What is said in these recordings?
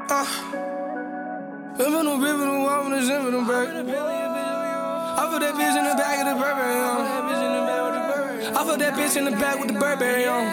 Living on river, no walk with the zip in the back. I put that bitch in the back of the Burberry on. I put that bitch in the back with the Burberry on.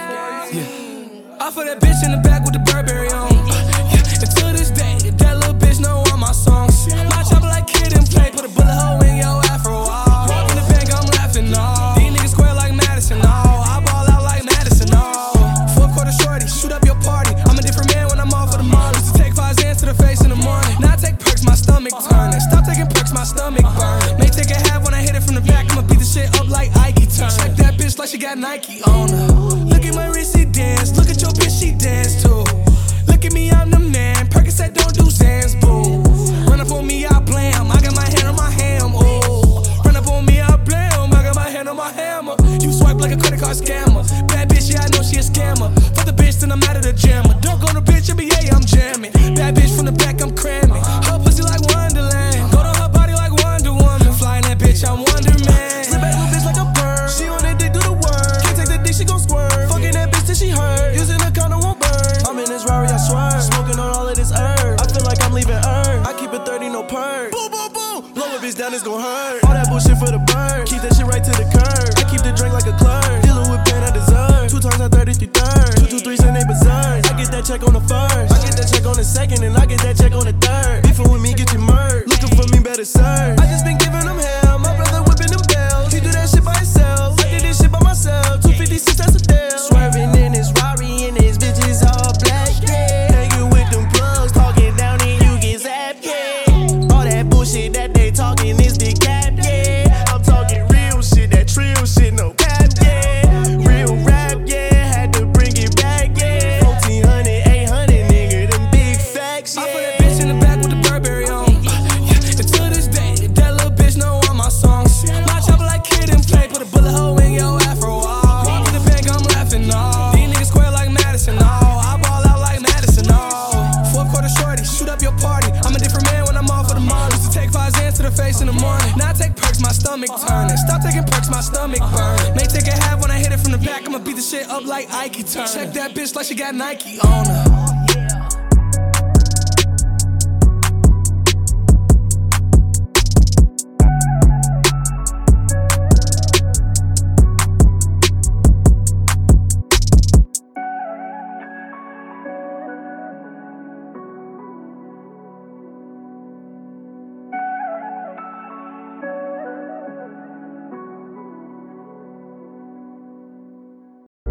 Yeah. I put that bitch in the back with the Burberry on. Yeah. And to this day, that little bitch know all my songs. My chopper like Kid and Play, put a bullet hole in your afro. Walk in the bank, I'm laughing, no. These niggas square like Madison, no. I ball out like Madison, no. 4-quarter shorty, shoot up your party. I'm a different man when I'm off of the molly. Used to take 5 Xans to the face in the morning. Now I take perks, my stomach turning. Stop taking perks, my stomach burning. May take a half when I hit it from the back. I'ma beat the shit up like Ike turn. Check that bitch like she got Nike on her. Look at my wrist, she dance. Look at your bitch, she dance too. Look at me, I'm the man. Percocet don't do Xans, boom. Run up on me, I blam. I got my hand on my ham, ooh. Run up on me, I blam. I got my hand on my hammer. You swipe like a credit card scammer. Bad bitch, yeah, I know she a scammer. Fuck the bitch, then I'm out of the jammer. Dunk on the bitch, NBA, I'm jamming. Bad bitch from the back, I'm cramming. Her pussy like Wonderland. Go to her body like Wonder Woman. Flying that bitch, I'm Wonder Man. Slip back little bitch like a bird. She on that dick, do the work. Can't take that dick, she gon' squirt. Fucking that bitch till she hurt. Using a condom won't burn. I'm in this Rari, I swear. Smoking on all of this herb. I feel like I'm leaving Earth. I keep it 30, no perk. Boom, boom, boom. Blow a bitch down, it's gon' hurt. All that bullshit for the bird. Keep that shit right to the curb. I keep the drink like a clerk. Dealing with pain I deserve. 2 times I 33 thirds. 2 2 3s and they berserk. I get that check on the first. I get that check on the second, and I get that check on the third. Beefing with me, get you murked. Looking for me, better serve. I just been giving them hell. My brother whipping them bells. He do that shit by himself. I did this shit by myself. 256, that's a deal. Swerving in his Rari and his bitches all black, yeah. Hanging with them plugs, talking down and you get zapped, yeah. All that bullshit that they talking is the cap, yeah. I'm talking real shit, that trill shit, no cap, yeah. Real rap, yeah, had to bring it back, yeah. 1400, 800, nigga, them big facts, yeah. I put that bitch in the back with the Burberry on. Yeah. And to this day, that little bitch know all my songs. My chopper like Kid and Play, put a bullet hole in your afro. Walk in the bank, I'm laughing, no. These niggas square like Madison, no. I ball out like Madison, no. 4-quarter shorty, shoot up your party. I'm a different man when I'm off of the molly. Used to take 5 Xans to the face in the morning. Now I take perks, my stomach turning. Stop taking perks, my stomach burning. May take a half when I hit it from the back. I'ma beat the shit up like Ike turn. Check that bitch like she got Nike on her.